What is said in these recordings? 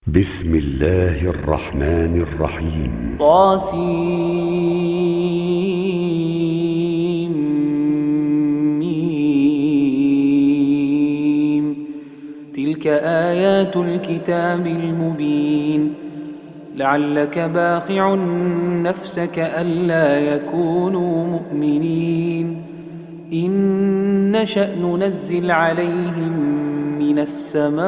بسم الله الرحمن الرحيم طاسيم. تلك آيات الكتاب المبين. لعلك باخع نفسك ألا يكونوا مؤمنين. إن نشأ ننزل عليهم من السماء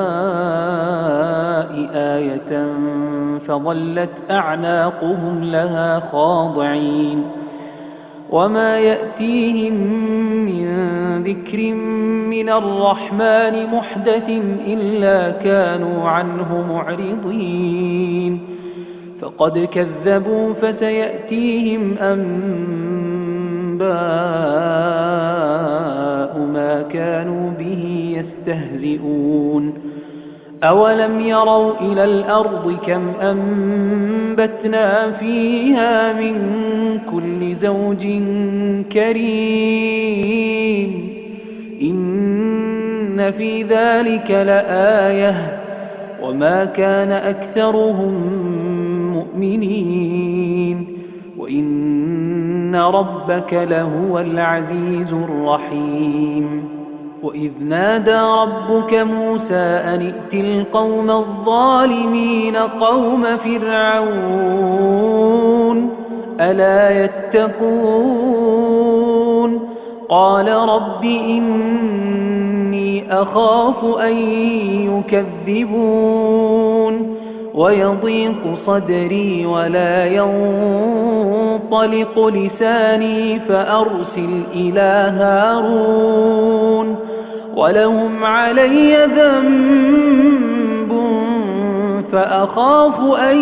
آية فظلت أعناقهم لها خاضعين. وما يأتيهم من ذكر من الرحمن محدث إلا كانوا عنه معرضين. فقد كذبوا فسيأتيهم أنباء ما كانوا به يستهزئون. أولم يروا إلى الأرض كم أنبتنا فيها من كل زوج كريم. إن في ذلك لآية وما كان أكثرهم مؤمنين وإن ربك لهو العزيز الرحيم. وإذ نادى ربك موسى أن ائت القوم الظالمين قوم فرعون ألا يتقون. قال رب إني أخاف أن يكذبون ويضيق صدري ولا ينطلق لساني فأرسل إلى هارون ولهم علي ذنب فأخاف أن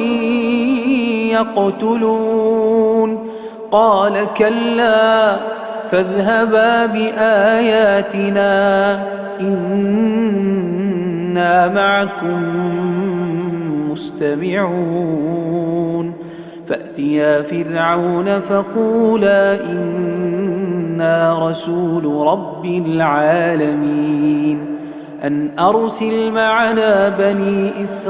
يقتلون. قال كلا فاذهبا بآياتنا إنا معكم مستمعون. فأتيا فرعون فقولا إنا رسول رب العالمين أن أرسل معنا بني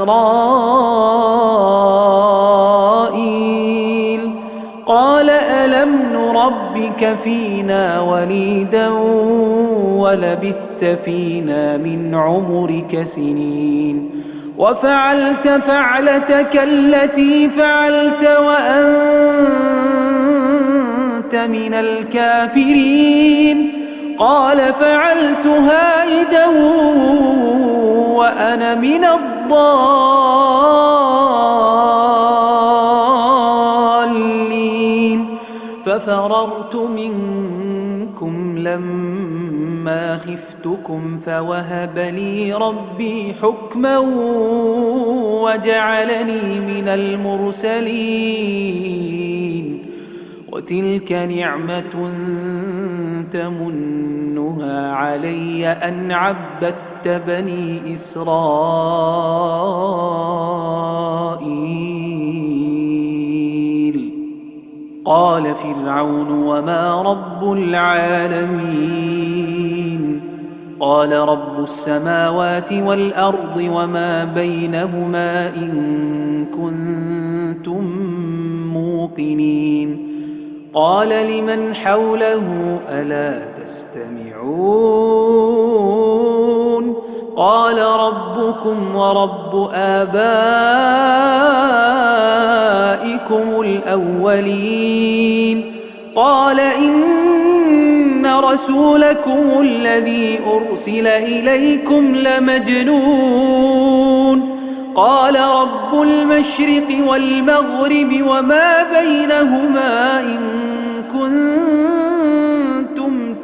إسرائيل. قال ألم نربك فينا وليدا ولبثت فينا من عمرك سنين وفعلت فعلتك التي فعلت وأنت من الكافرين. قال فعلتها إذا وأنا من الضالين. ففررت منكم لما خفتكم فوهب لي ربي حكما وجعلني من المرسلين. وتلك نعمة تمنها علي أن عبدت بني إسرائيل. قال فرعون وما رب العالمين. قال رب السماوات والأرض وما بينهما إن كنتم موقنين. قال لمن حوله ألا تستمعون. قال ربكم ورب آبائكم الأولين. قال إن رسولكم الذي أرسل إليكم لمجنون. قال رب المشرق والمغرب وما بينهما إن كنتم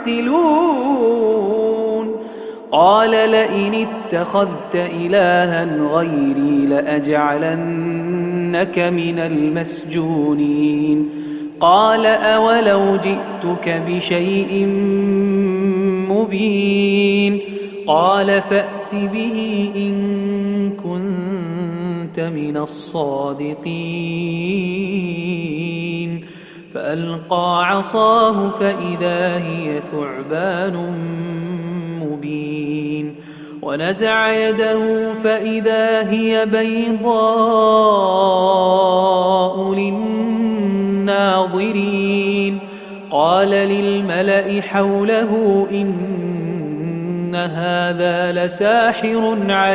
تعقلون. قال لئن اتخذت إلها غيري لأجعلنك من المسجونين. قال أولو جئتك بشيء مبين. قال فأت به إن كنت من الصادقين. فألقى عصاه فإذا هي ثعبان مبين. ونزع يده فإذا هي بيضاء للناظرين قال للملأ حوله إن هذا لساحر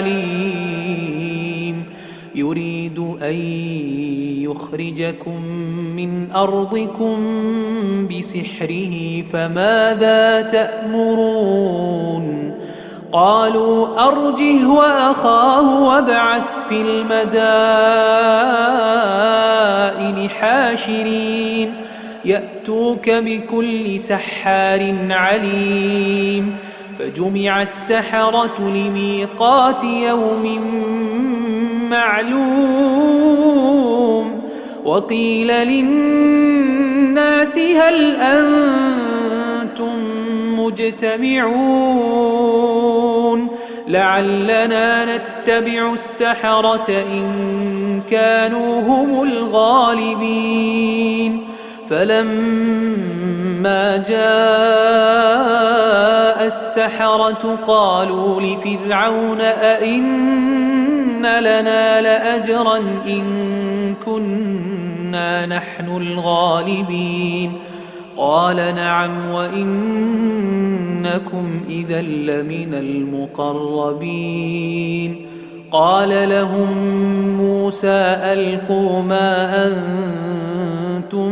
عليم يريد أن يخرجكم من أرضكم بسحره فماذا تأمرون قالوا أرجه وأخاه وابعث في المدائن حاشرين يأتوك بكل سحار عليم فجمع السحرة لميقات يوم معلوم وقيل للناس هل أنتم مجتمعون لعلنا نتبع السحرة إن كانوا هم الغالبين فلما جاء السحرة قالوا لفرعون أئن لنا لأجرا إن كنا نحن الغالبين قال نعم وإنكم إذا لمن المقربين قال لهم موسى ألقوا ما أنتم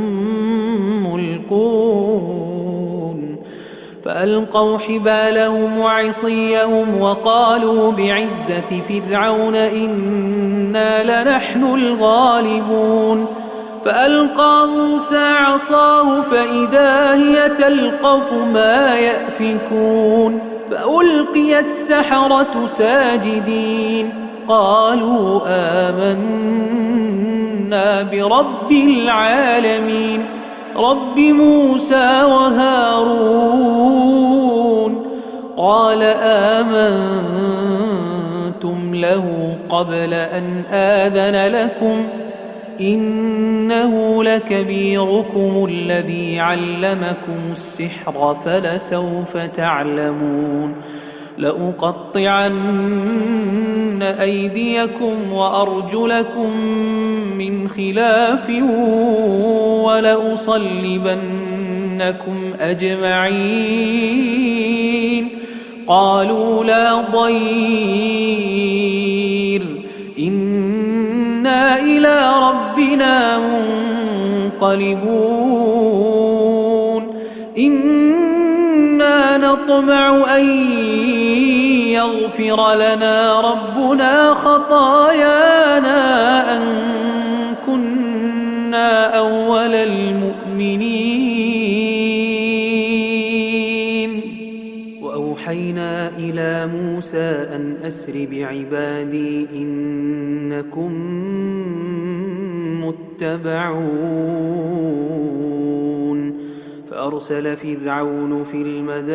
ملقون فألقوا حبالهم وعصيهم وقالوا بعزة فرعون إنا لنحن الغالبون فألقى موسى عصاه فإذا هي تلقف ما يأفكون فألقي السحرة ساجدين قالوا آمنا برب العالمين رب موسى وهارون قال آمنتم له قبل أن آذن لكم إنه لكبيركم الذي علمكم السحر فلسوف تعلمون لأقطعن أيديكم وأرجلكم من خلاف ولأصلبنكم أجمعين قالوا لا ضير إنا إلى ربنا منقلبون إنا نطمع أن يغفر لنا ربنا خطايانا أن كنا أول المؤمنين وأوحينا إلى موسى أن أسر بعبادي إنكم متبعون فأرسل فرعون في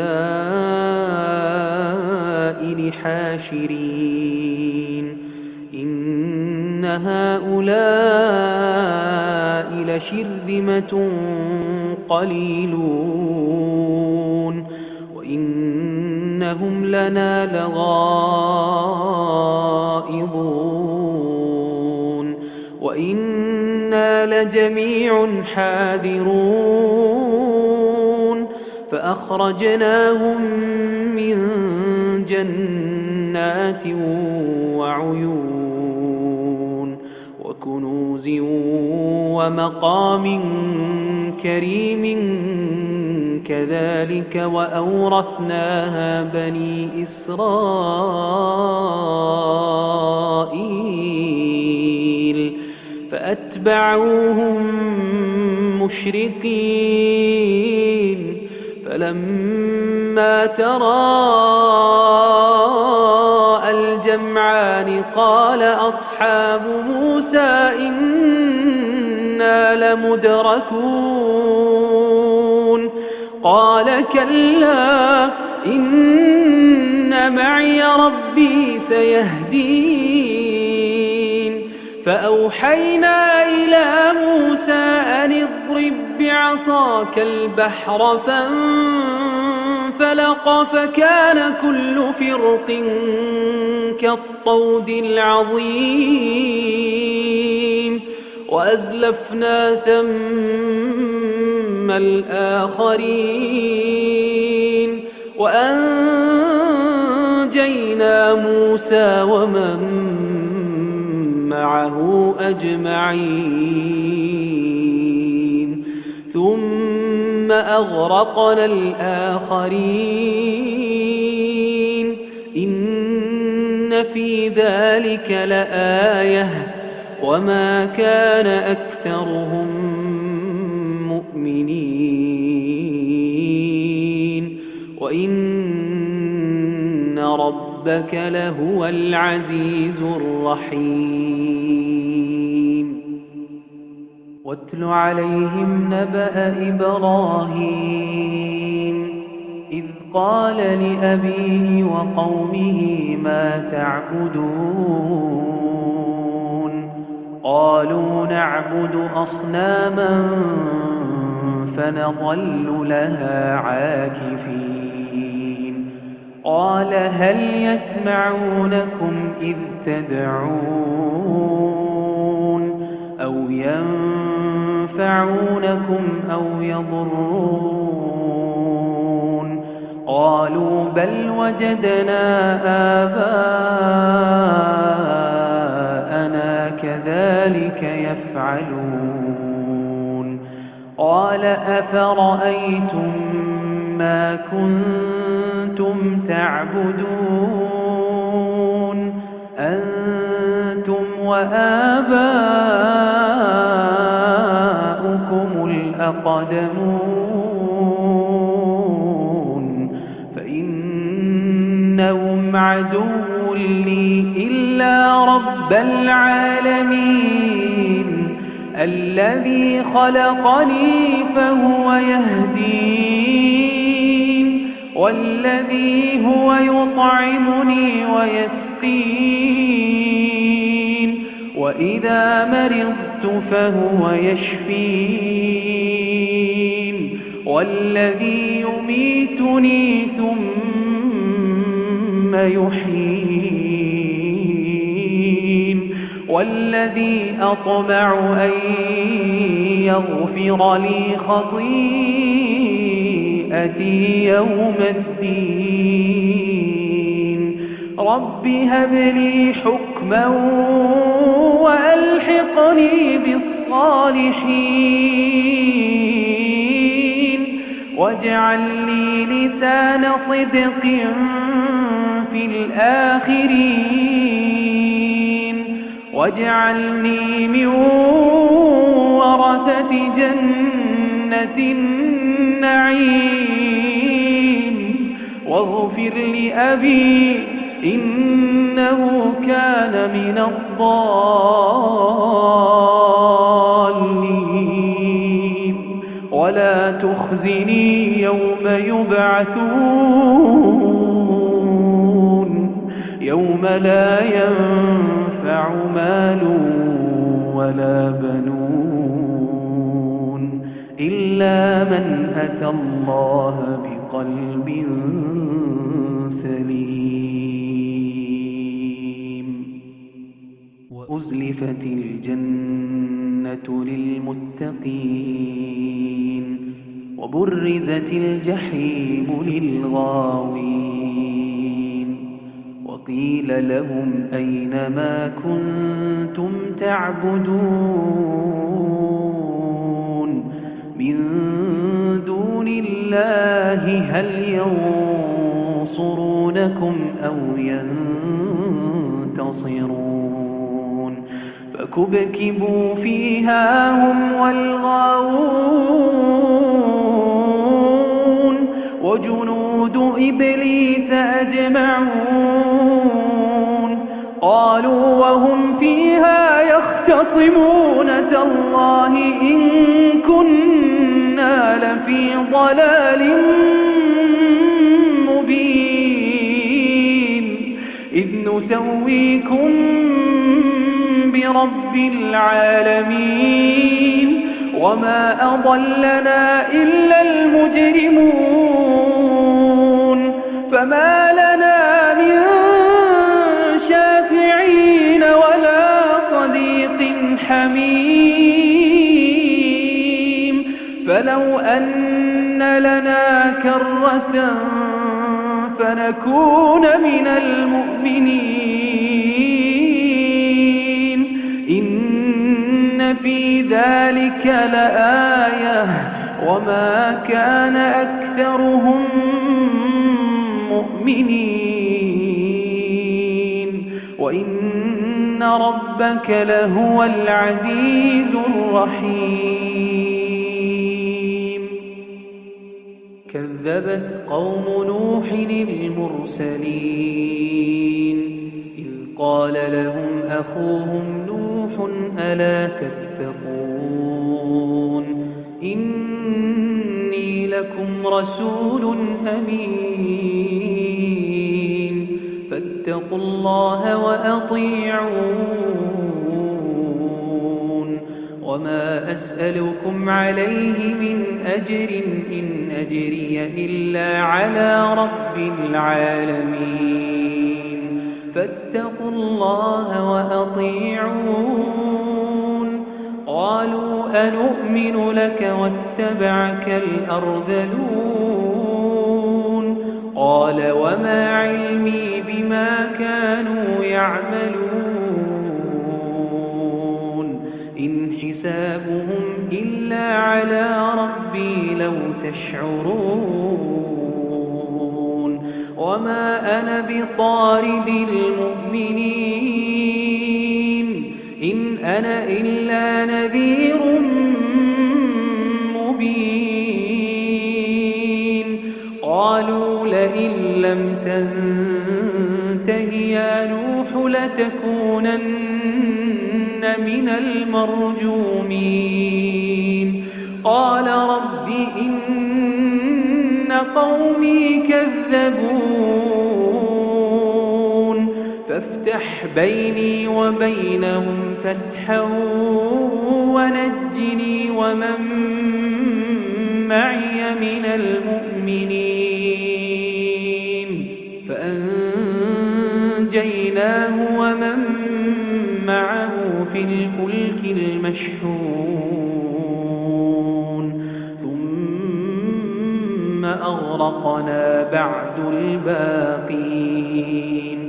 المدائن حاشرين إن هؤلاء لشرذمة قليلون وإنهم لنا لغائظون وإنا لجميع حاذرون فأخرجناهم من جنات وعيون وكنوز ومقام كريم كذلك وأورثناها بني إسرائيل فأتبعوهم مشرقين فلما تراءى الجمعان قال أصحاب موسى إنا لمدركون قال كلا إن معي ربي سيهدين فأوحينا إلى موسى أن اضرب بعصاك البحر فانفلق فكان كل فرق كالطود العظيم وأزلفنا ثم الآخرين وأنجينا موسى ومن معه أجمعين ثم أغرقنا الآخرين إن في ذلك لآية وما كان أكثرهم مؤمنين وإن ربك لهو العزيز الرحيم واتل عليهم نبأ إبراهيم إذ قال لأبيه وقومه ما تعبدون قالوا نعبد أصناما فنظل لها عاكفين قال هل يسمعونكم إذ تدعون أو ينفعونكم أو يضرون قالوا بل وجدنا آباءنا كذلك يفعلون قال أفرأيتم ما كنتم تعبدون أنتم وآباؤكم الأقدمون فإنهم عدو لي إلا رب العالمين الذي خلقني فهو يهدين والذي هو يطعمني ويسقين وإذا مرضت فهو يشفين والذي يميتني ثم يحيين والذي أطمع أن يغفر لي خطيئتي يوم الدين رب هب لي حكما وألحقني بالصالحين واجعل لي لسان صدق في الآخرين واجعلني من ورثة جنة النعيم واغفر لأبي إنه كان من الضالين ولا تخزني يوم يبعثون يوم لا ينفع مال ولا بنون إلا من أتى الله بقلب سليم وأزلفت الجنة للمتقين وبرزت الجحيم للغاوين وقيل لهم أين ما كنتم تعبدون من دون الله هل ينصرونكم أو ينتصرون فكبكبوا فيها هم والغاوون وجنود إبليس أجمعون قالوا وهم فيها يختصمون تالله إن كنا لفي ضلال مبين إذ نسويكم برب العالمين وما أضلنا إلا المجرمون فما لنا من شافعين ولا صديق حميم فلو أن لنا كرة فنكون من المؤمنين إن في ذلك لآية وما كان أكثرهم مؤمنين وإن ربك لهو العزيز الرحيم كذبت قوم نوح المرسلين إذ قال لهم أخوهم نوح ألا تتقون إني لكم رسول أمين فاتقوا الله وأطيعون وما أسألكم عليه من أجر إن أجري إلا على رب العالمين فاتقوا الله وأطيعون قالوا أنؤمن لك واتبعك الأرذلون قال وما علمي بما كانوا يعملون إن حسابهم إلا على ربي لو تشعرون وما أنا بطارد المؤمنين إن أنا إلا نذير مبين قالوا لئن لم تنته يا نوح لتكونن من المرجومين قال رب إن قومي كذبون فافتح بيني وبينهم فتحا ونجني ومن معي من المؤمنين فأنجيناه ومن معه في الفلك المشحون ثم أغرقنا بعد الباقين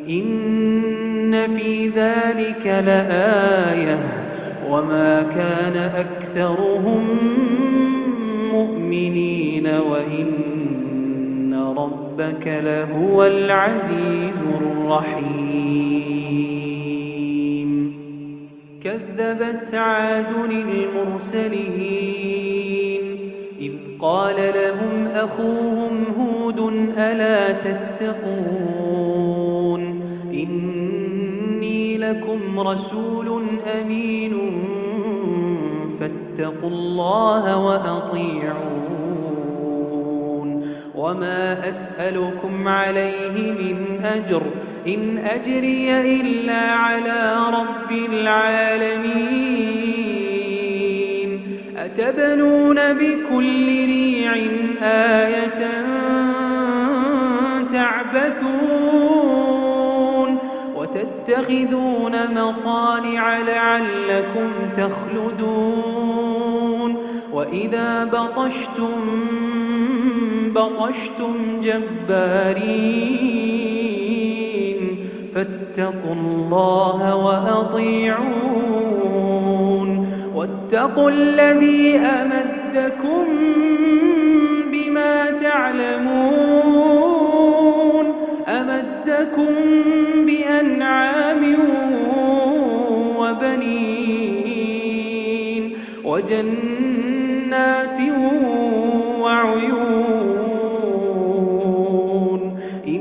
إن في ذلك لآية وما كان أكثرهم مؤمنين وإن ربك لهو العزيز الرحيم كذبت عاد المرسلين إذ قال لهم أخوهم هود ألا تتقون إني لكم رسول أمين فاتقوا الله وأطيعون وما أسألكم عليه من أجر إن أجري إلا على رب العالمين أتبنون بكل ريع آية تعبثون وتتخذون مصانع لعلكم تخلدون وإذا بطشتم جبارين فاتقوا الله وأطيعون واتقوا الذي أمدكم بما تعلمون أمدكم بأنعام وبنين وجنات وعيون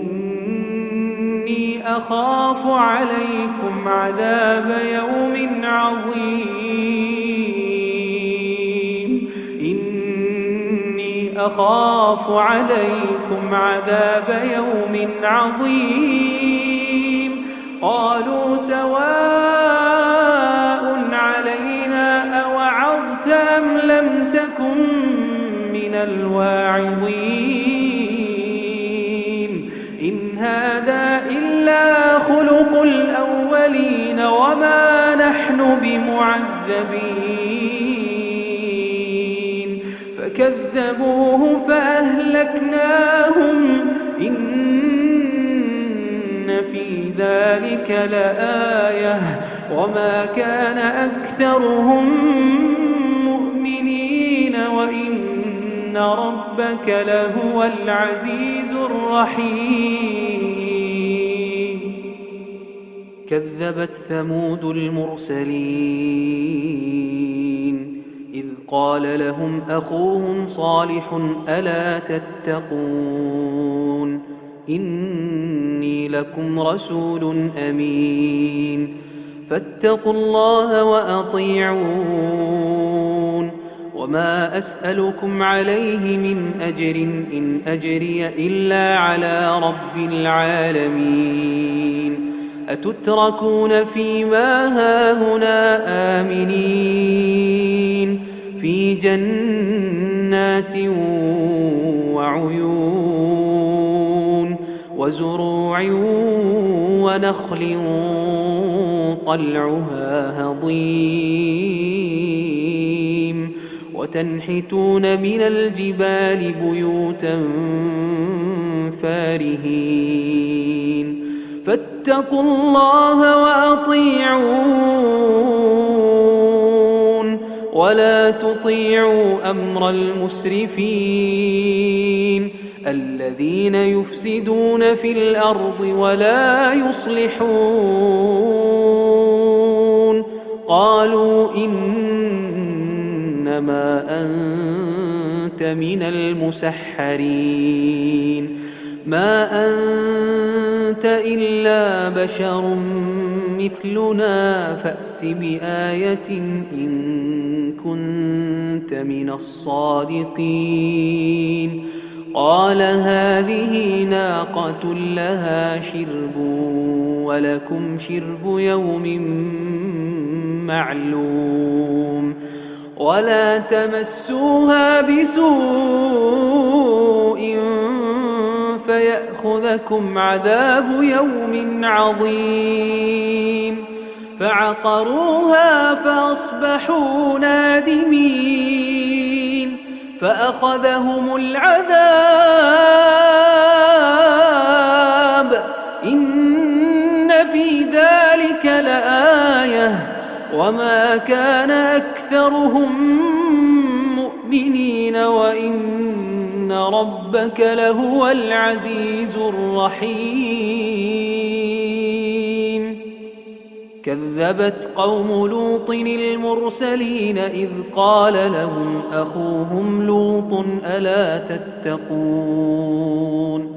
إني أخاف عليكم عذاب يوم عظيم إني أخاف عليكم عذاب يوم عظيم قالوا سواء علينا أوعظت أم لم تكن من الواعظين الأولين وما نحن بمعذبين فكذبوه فأهلكناهم إن في ذلك لآية وما كان أكثرهم مؤمنين وإن ربك لهو العزيز الرحيم كذبت ثمود المرسلين إذ قال لهم أخوهم صالح ألا تتقون إني لكم رسول أمين فاتقوا الله وأطيعون وما أسألكم عليه من أجر إن أجري إلا على رب العالمين أتتركون فيما هاهنا آمنين في جنات وعيون وزروع ونخل طلعها هضيم وتنحتون من الجبال بيوتا فارهين فاتقوا الله وأطيعون ولا تطيعوا أمر المسرفين الذين يفسدون في الأرض ولا يصلحون قالوا إنما أنت من المسحرين ما أنت إلا بشر مثلنا فأت بآية إن كنت من الصادقين قال هذه ناقة لها شرب ولكم شرب يوم معلوم ولا تمسوها بسوء فيأخذكم عذاب يوم عظيم فعقروها فأصبحوا نادمين فأخذهم العذاب إن في ذلك لآية وما كان أكثرهم مؤمنين وإن ربك لهو العزيز الرحيم كذبت قوم لوط المرسلين إذ قال لهم أخوهم لوط ألا تتقون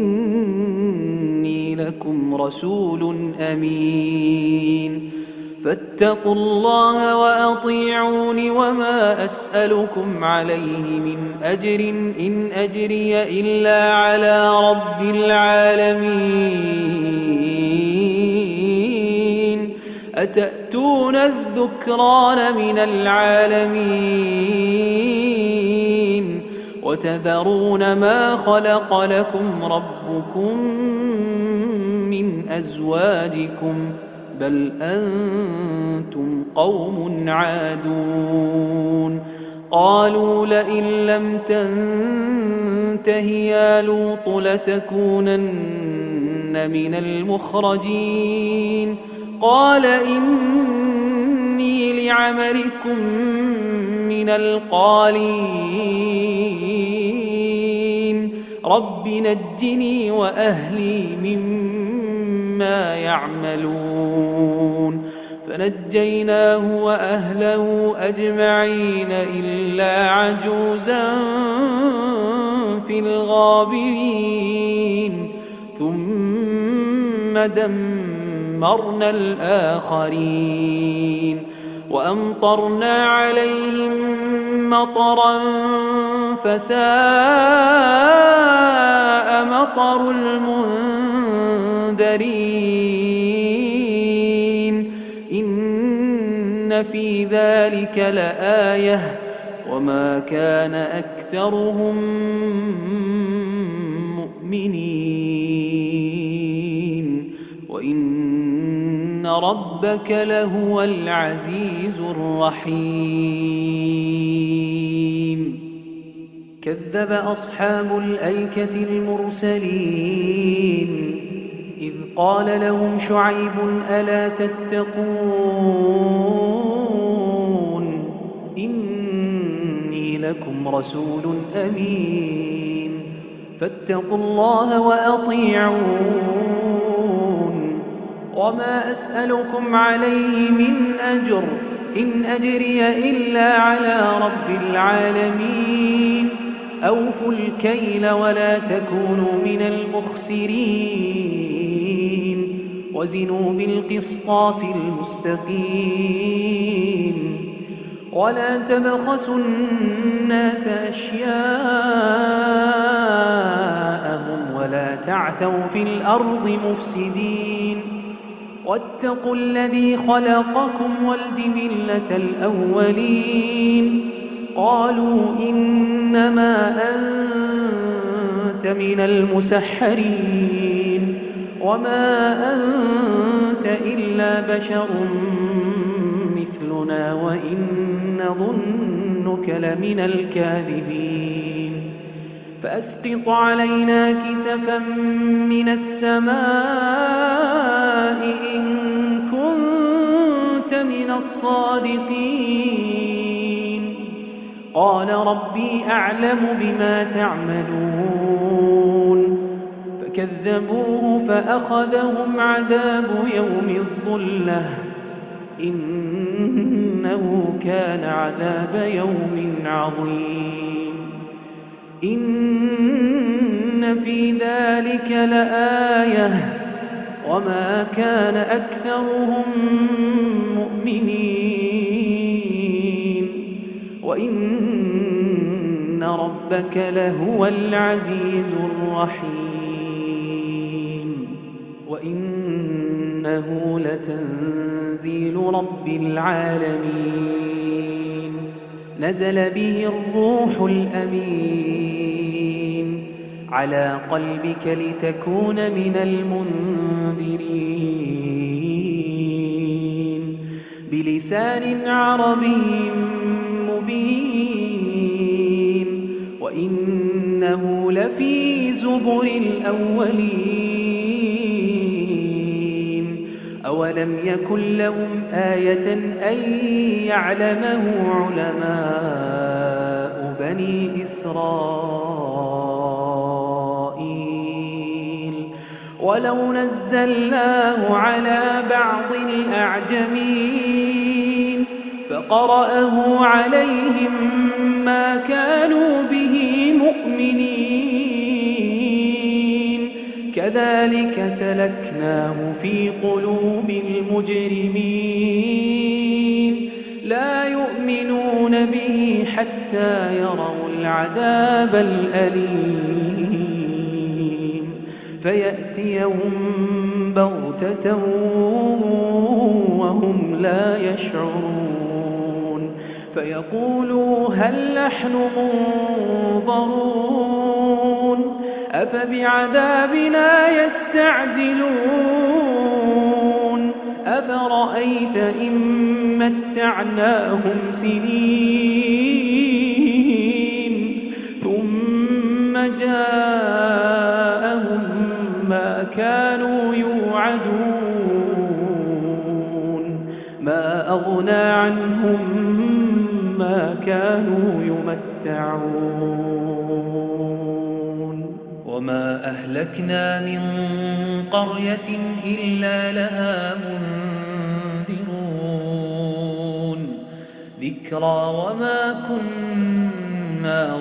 إني لكم رسول أمين فاتقوا الله وأطيعون وما أسألكم عليه من أجر إن أجري إلا على رب العالمين أتأتون الذكران من العالمين وتذرون ما خلق لكم ربكم من أزواجكم بل أنتم قوم عادون قالوا لئن لم تنته يا لوط لتكونن من المخرجين قال إني لعملكم من القالين رب نجني وأهلي مما يعملون فنجيناه وأهله أجمعين إلا عجوزا في الغابرين ثم دمرنا الآخرين وأمطرنا عليهم مطرا فساء مطر المنذرين إن في ذلك لآية وما كان أكثرهم مؤمنين وإن ربك لهو العزيز الرحيم كذب أصحاب الأيكة المرسلين إذ قال لهم شعيب ألا تتقون إني لكم رسول أمين فاتقوا الله وأطيعون وما أسألكم عليه من أجر إن أجري إلا على رب العالمين أوفوا الكيل ولا تكونوا من المخسرين وزنوا بالقسطاس المستقيم ولا تبخسوا الناس أشياءهم ولا تعثوا في الأرض مفسدين واتقوا الذي خلقكم والجبلة الأولين قالوا إنما أنت من المسحرين وما أنت إلا بشر مثلنا وإن نظنك لمن الكاذبين فأسقط علينا كسفا من السماء إن كنت من الصادقين قال ربي أعلم بما تعملون فكذبوه فأخذهم عذاب يوم الظلة إنه كان عذاب يوم عظيم إن في ذلك لآية وما كان أكثرهم مؤمنين وإن ربك لهو العزيز الرحيم وإنه لتنزيل رب العالمين نزل به الروح الأمين على قلبك لتكون من المنذرين بلسان عربي مبين وإنه لفي زبر الأولين أولم يكن لهم آية أن يعلمه علماء بني إسرائيل ولو نزلناه على بعض الأعجمين فقرأه عليهم ما كانوا به مؤمنين كذلك سلكناه في قلوب المجرمين لا يؤمنون به حتى يروا العذاب الأليم فيأتيهم بغتة وهم لا يشعرون فيقولوا هل نحن منظرون أفبعذابنا يستعجلون أفرأيت إن متعناهم سنين ثم جاءهم ما كانوا يوعدون ما أغنى عنهم ما كانوا يمتعون وما أهلكنا من قرية إلا لها منذرون ذكرى وما كنا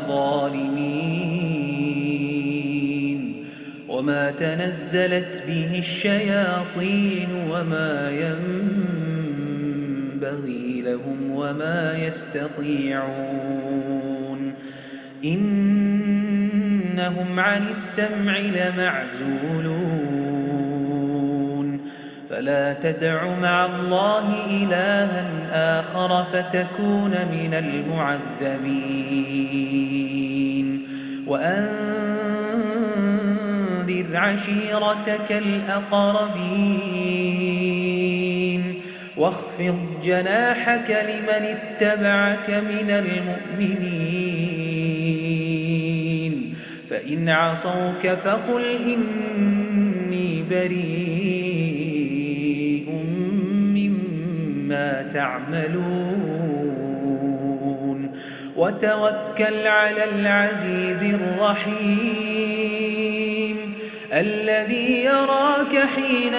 ظالمين وما تنزلت به الشياطين وما ينبغي لهم وما يستطيعون إنهم عن السمع لمعزولون فلا تدع مع الله إلها آخر فتكون من المعذبين وأنذر عشيرتك الأقربين واخفض جناحك لمن اتبعك من المؤمنين فإن عصوك فقل إني بريء مما تعملون وتوكل على العزيز الرحيم الذي يراك حين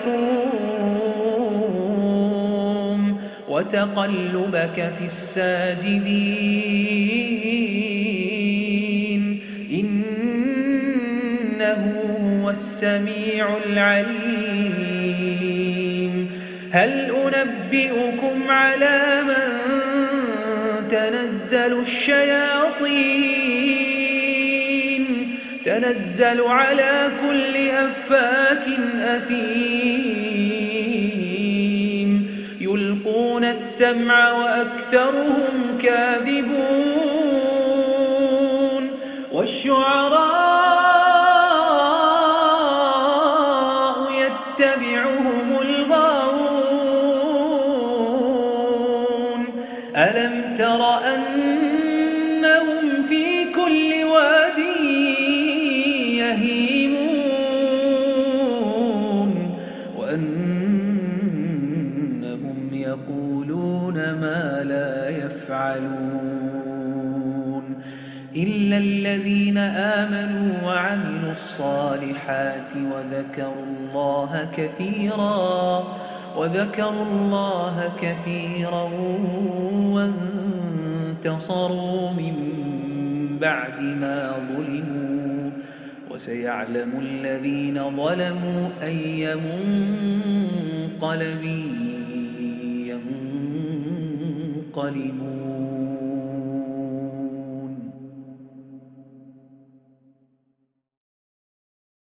تقوم وتقلبك في الساجدين إنه هو السميع العليم هل أنبئكم على من تنزل الشياطين تنزل على كل أفاك أثيم يلقون السمع وأكثرهم كاذبون والشعراء يتبعهم الغاوون ألم تر أنهم في كل واد يهيمون وأنهم يقولون ما لا يفعلون إلا الذين آمنوا وعملوا الصالحات وذكروا الله كثيرا وانتصروا من بعد ما ظلموا وسيعلم الذين ظلموا أي منقلب ينقلبون